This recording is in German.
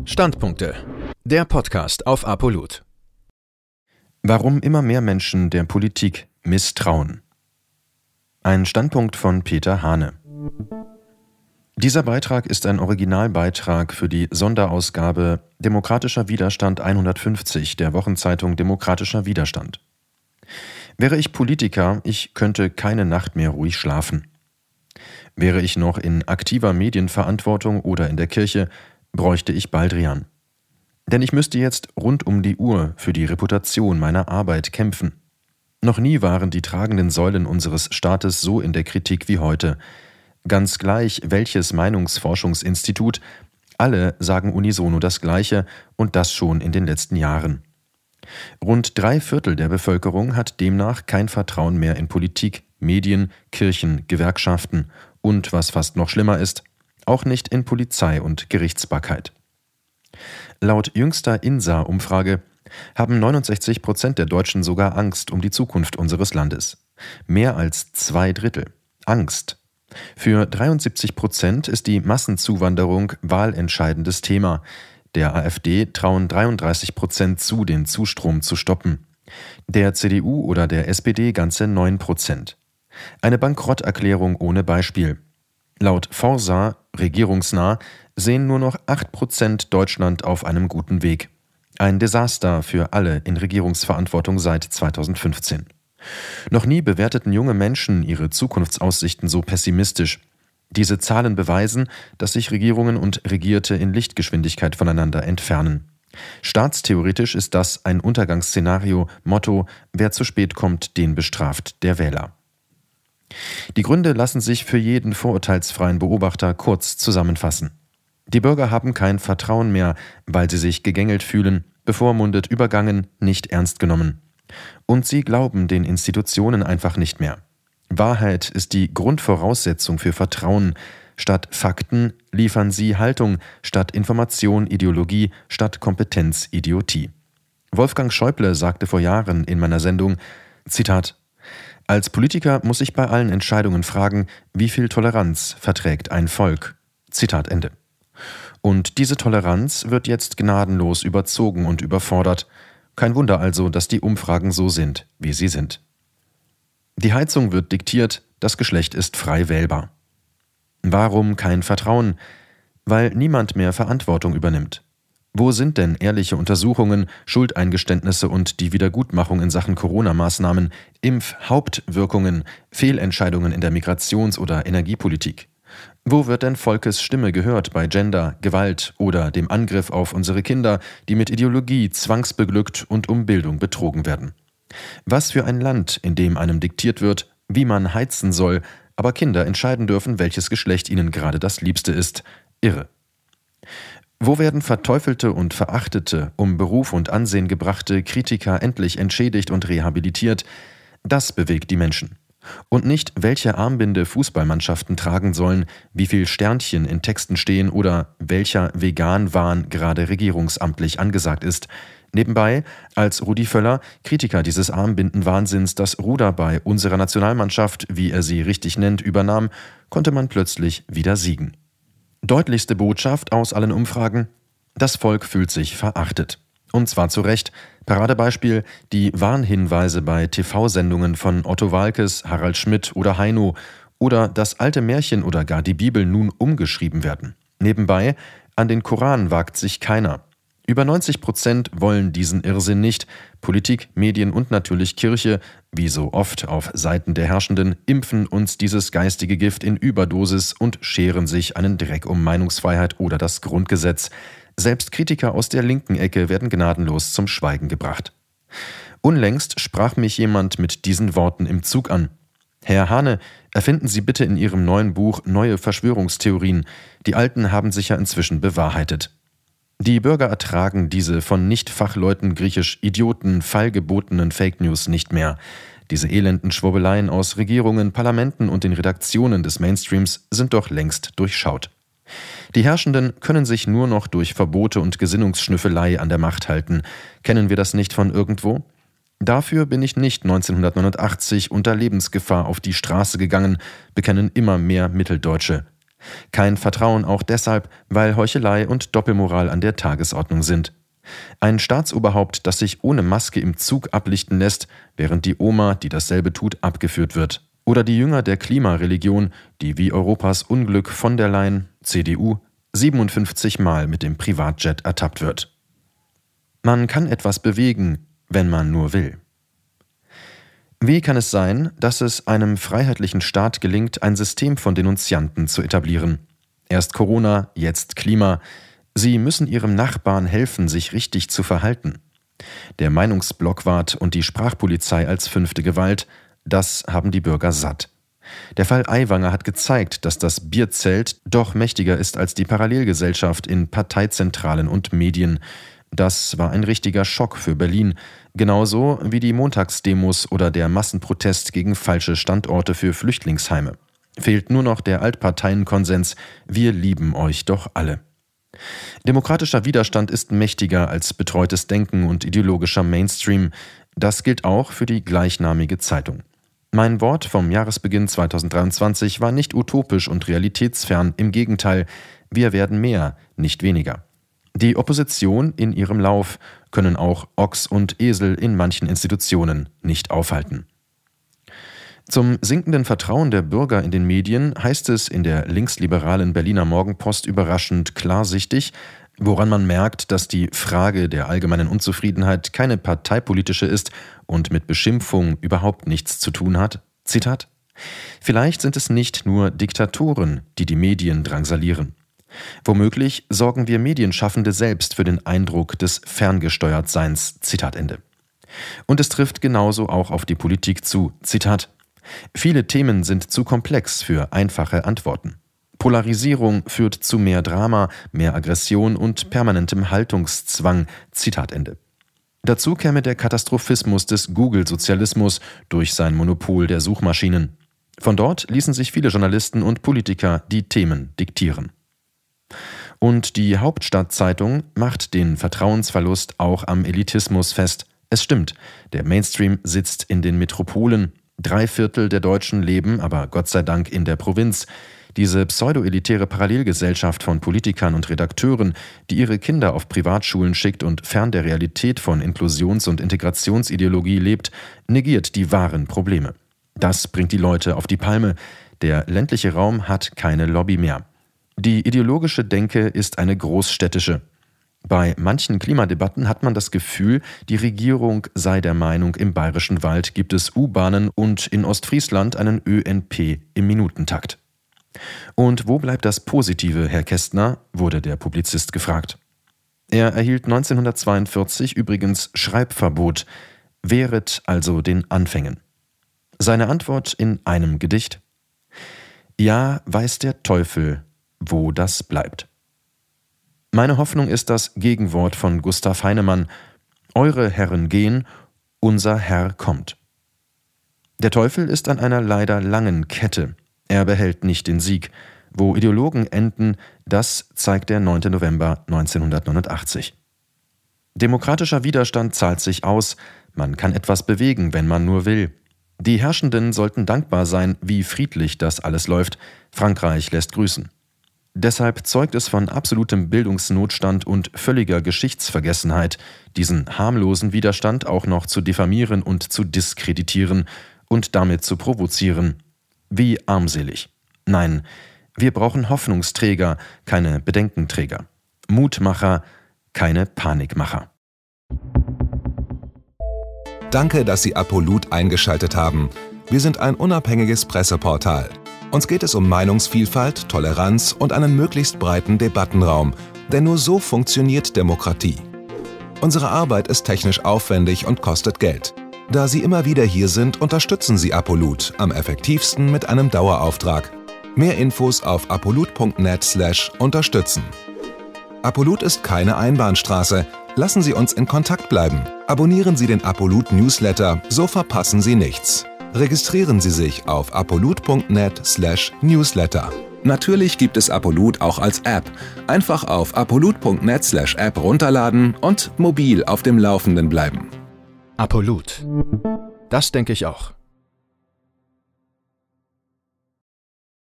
Standpunkte. Der Podcast auf Apolut. Warum immer mehr Menschen der Politik misstrauen. Ein Standpunkt von Peter Hane. Dieser Beitrag ist ein Originalbeitrag für die Sonderausgabe Demokratischer Widerstand 150 der Wochenzeitung Demokratischer Widerstand. Wäre ich Politiker, ich könnte keine Nacht mehr ruhig schlafen. Wäre ich noch in aktiver Medienverantwortung oder in der Kirche, bräuchte ich Baldrian. Denn ich müsste jetzt rund um die Uhr für die Reputation meiner Arbeit kämpfen. Noch nie waren die tragenden Säulen unseres Staates so in der Kritik wie heute. Ganz gleich, welches Meinungsforschungsinstitut, alle sagen unisono das Gleiche und das schon in den letzten Jahren. Rund 3/4 der Bevölkerung hat demnach kein Vertrauen mehr in Politik, Medien, Kirchen, Gewerkschaften und, was fast noch schlimmer ist, auch nicht in Polizei und Gerichtsbarkeit. Laut jüngster INSA-Umfrage haben 69% der Deutschen sogar Angst um die Zukunft unseres Landes. Mehr als 2/3. Angst. Für 73% ist die Massenzuwanderung wahlentscheidendes Thema. Der AfD trauen 33% zu, den Zustrom zu stoppen. Der CDU oder der SPD ganze 9%. Eine Bankrotterklärung ohne Beispiel. Laut Forsa, regierungsnah, sehen nur noch 8% Deutschland auf einem guten Weg. Ein Desaster für alle in Regierungsverantwortung seit 2015. Noch nie bewerteten junge Menschen ihre Zukunftsaussichten so pessimistisch. Diese Zahlen beweisen, dass sich Regierungen und Regierte in Lichtgeschwindigkeit voneinander entfernen. Staatstheoretisch ist das ein Untergangsszenario, Motto: wer zu spät kommt, den bestraft der Wähler. Die Gründe lassen sich für jeden vorurteilsfreien Beobachter kurz zusammenfassen. Die Bürger haben kein Vertrauen mehr, weil sie sich gegängelt fühlen, bevormundet, übergangen, nicht ernst genommen. Und sie glauben den Institutionen einfach nicht mehr. Wahrheit ist die Grundvoraussetzung für Vertrauen. Statt Fakten liefern sie Haltung, statt Information Ideologie, statt Kompetenz Idiotie. Wolfgang Schäuble sagte vor Jahren in meiner Sendung, Zitat: Als Politiker muss ich bei allen Entscheidungen fragen, wie viel Toleranz verträgt ein Volk? Zitat Ende. Und diese Toleranz wird jetzt gnadenlos überzogen und überfordert. Kein Wunder also, dass die Umfragen so sind, wie sie sind. Die Heizung wird diktiert, das Geschlecht ist frei wählbar. Warum kein Vertrauen? Weil niemand mehr Verantwortung übernimmt. Wo sind denn ehrliche Untersuchungen, Schuldeingeständnisse und die Wiedergutmachung in Sachen Corona-Maßnahmen, Impfhauptwirkungen, Fehlentscheidungen in der Migrations- oder Energiepolitik? Wo wird denn Volkes Stimme gehört bei Gender, Gewalt oder dem Angriff auf unsere Kinder, die mit Ideologie zwangsbeglückt und um Bildung betrogen werden? Was für ein Land, in dem einem diktiert wird, wie man heizen soll, aber Kinder entscheiden dürfen, welches Geschlecht ihnen gerade das Liebste ist. Irre. Wo werden verteufelte und verachtete, um Beruf und Ansehen gebrachte Kritiker endlich entschädigt und rehabilitiert? Das bewegt die Menschen. Und nicht, welche Armbinde Fußballmannschaften tragen sollen, wie viel Sternchen in Texten stehen oder welcher Vegan-Wahn gerade regierungsamtlich angesagt ist. Nebenbei, als Rudi Völler, Kritiker dieses Armbindenwahnsinns, das Ruder bei unserer Nationalmannschaft, wie er sie richtig nennt, übernahm, konnte man plötzlich wieder siegen. Deutlichste Botschaft aus allen Umfragen: Das Volk fühlt sich verachtet. Und zwar zu Recht. Paradebeispiel: die Warnhinweise bei TV-Sendungen von Otto Waalkes, Harald Schmidt oder Heino oder das alte Märchen oder gar die Bibel nun umgeschrieben werden. Nebenbei, an den Koran wagt sich keiner. Über 90% wollen diesen Irrsinn nicht. Politik, Medien und natürlich Kirche, wie so oft auf Seiten der Herrschenden, impfen uns dieses geistige Gift in Überdosis und scheren sich einen Dreck um Meinungsfreiheit oder das Grundgesetz. Selbst Kritiker aus der linken Ecke werden gnadenlos zum Schweigen gebracht. Unlängst sprach mich jemand mit diesen Worten im Zug an. Herr Hane, erfinden Sie bitte in Ihrem neuen Buch neue Verschwörungstheorien. Die alten haben sich ja inzwischen bewahrheitet. Die Bürger ertragen diese von Nicht-Fachleuten griechisch Idioten feilgebotenen Fake News nicht mehr. Diese elenden Schwurbeleien aus Regierungen, Parlamenten und den Redaktionen des Mainstreams sind doch längst durchschaut. Die Herrschenden können sich nur noch durch Verbote und Gesinnungsschnüffelei an der Macht halten. Kennen wir das nicht von irgendwo? Dafür bin ich nicht 1989 unter Lebensgefahr auf die Straße gegangen, bekennen immer mehr Mitteldeutsche. Kein Vertrauen auch deshalb, weil Heuchelei und Doppelmoral an der Tagesordnung sind. Ein Staatsoberhaupt, das sich ohne Maske im Zug ablichten lässt, während die Oma, die dasselbe tut, abgeführt wird. Oder die Jünger der Klimareligion, die wie Europas Unglück von der Leyen, CDU, 57 Mal mit dem Privatjet ertappt wird. Man kann etwas bewegen, wenn man nur will. Wie kann es sein, dass es einem freiheitlichen Staat gelingt, ein System von Denunzianten zu etablieren? Erst Corona, jetzt Klima. Sie müssen ihrem Nachbarn helfen, sich richtig zu verhalten. Der Meinungsblockwart und die Sprachpolizei als 5. Gewalt, das haben die Bürger satt. Der Fall Aiwanger hat gezeigt, dass das Bierzelt doch mächtiger ist als die Parallelgesellschaft in Parteizentralen und Medien. Das war ein richtiger Schock für Berlin, genauso wie die Montagsdemos oder der Massenprotest gegen falsche Standorte für Flüchtlingsheime. Fehlt nur noch der Altparteienkonsens, wir lieben euch doch alle. Demokratischer Widerstand ist mächtiger als betreutes Denken und ideologischer Mainstream. Das gilt auch für die gleichnamige Zeitung. Mein Wort vom Jahresbeginn 2023 war nicht utopisch und realitätsfern, im Gegenteil, wir werden mehr, nicht weniger. Die Opposition in ihrem Lauf können auch Ochs und Esel in manchen Institutionen nicht aufhalten. Zum sinkenden Vertrauen der Bürger in den Medien heißt es in der linksliberalen Berliner Morgenpost überraschend klarsichtig, woran man merkt, dass die Frage der allgemeinen Unzufriedenheit keine parteipolitische ist und mit Beschimpfung überhaupt nichts zu tun hat. Zitat: Vielleicht sind es nicht nur Diktatoren, die die Medien drangsalieren. Womöglich sorgen wir Medienschaffende selbst für den Eindruck des Ferngesteuertseins. Zitat Ende. Und es trifft genauso auch auf die Politik zu. Zitat: Viele Themen sind zu komplex für einfache Antworten. Polarisierung führt zu mehr Drama, mehr Aggression und permanentem Haltungszwang. Zitat Ende. Dazu käme der Katastrophismus des Google-Sozialismus durch sein Monopol der Suchmaschinen. Von dort ließen sich viele Journalisten und Politiker die Themen diktieren. Und die Hauptstadtzeitung macht den Vertrauensverlust auch am Elitismus fest. Es stimmt, der Mainstream sitzt in den Metropolen. 3/4 der Deutschen leben aber Gott sei Dank in der Provinz. Diese pseudo-elitäre Parallelgesellschaft von Politikern und Redakteuren, die ihre Kinder auf Privatschulen schickt und fern der Realität von Inklusions- und Integrationsideologie lebt, negiert die wahren Probleme. Das bringt die Leute auf die Palme. Der ländliche Raum hat keine Lobby mehr. Die ideologische Denke ist eine großstädtische. Bei manchen Klimadebatten hat man das Gefühl, die Regierung sei der Meinung, im Bayerischen Wald gibt es U-Bahnen und in Ostfriesland einen ÖNP im Minutentakt. Und wo bleibt das Positive, Herr Kästner?, wurde der Publizist gefragt. Er erhielt 1942 übrigens Schreibverbot, wehret also den Anfängen. Seine Antwort in einem Gedicht: Ja, weiß der Teufel, wo das bleibt. Meine Hoffnung ist das Gegenwort von Gustav Heinemann: Eure Herren gehen, unser Herr kommt. Der Teufel ist an einer leider langen Kette. Er behält nicht den Sieg. Wo Ideologen enden, das zeigt der 9. November 1989. Demokratischer Widerstand zahlt sich aus. Man kann etwas bewegen, wenn man nur will. Die Herrschenden sollten dankbar sein, wie friedlich das alles läuft. Frankreich lässt grüßen. Deshalb zeugt es von absolutem Bildungsnotstand und völliger Geschichtsvergessenheit, diesen harmlosen Widerstand auch noch zu diffamieren und zu diskreditieren und damit zu provozieren. Wie armselig. Nein, wir brauchen Hoffnungsträger, keine Bedenkenträger. Mutmacher, keine Panikmacher. Danke, dass Sie Apolut eingeschaltet haben. Wir sind ein unabhängiges Presseportal. Uns geht es um Meinungsvielfalt, Toleranz und einen möglichst breiten Debattenraum, denn nur so funktioniert Demokratie. Unsere Arbeit ist technisch aufwendig und kostet Geld. Da Sie immer wieder hier sind, unterstützen Sie Apolut am effektivsten mit einem Dauerauftrag. Mehr Infos auf apolut.net/unterstützen. Apolut ist keine Einbahnstraße. Lassen Sie uns in Kontakt bleiben. Abonnieren Sie den Apolut Newsletter, so verpassen Sie nichts. Registrieren Sie sich auf apolut.net/newsletter. Natürlich gibt es Apolut auch als App. Einfach auf apolut.net/app runterladen und mobil auf dem Laufenden bleiben. Apolut. Das denke ich auch.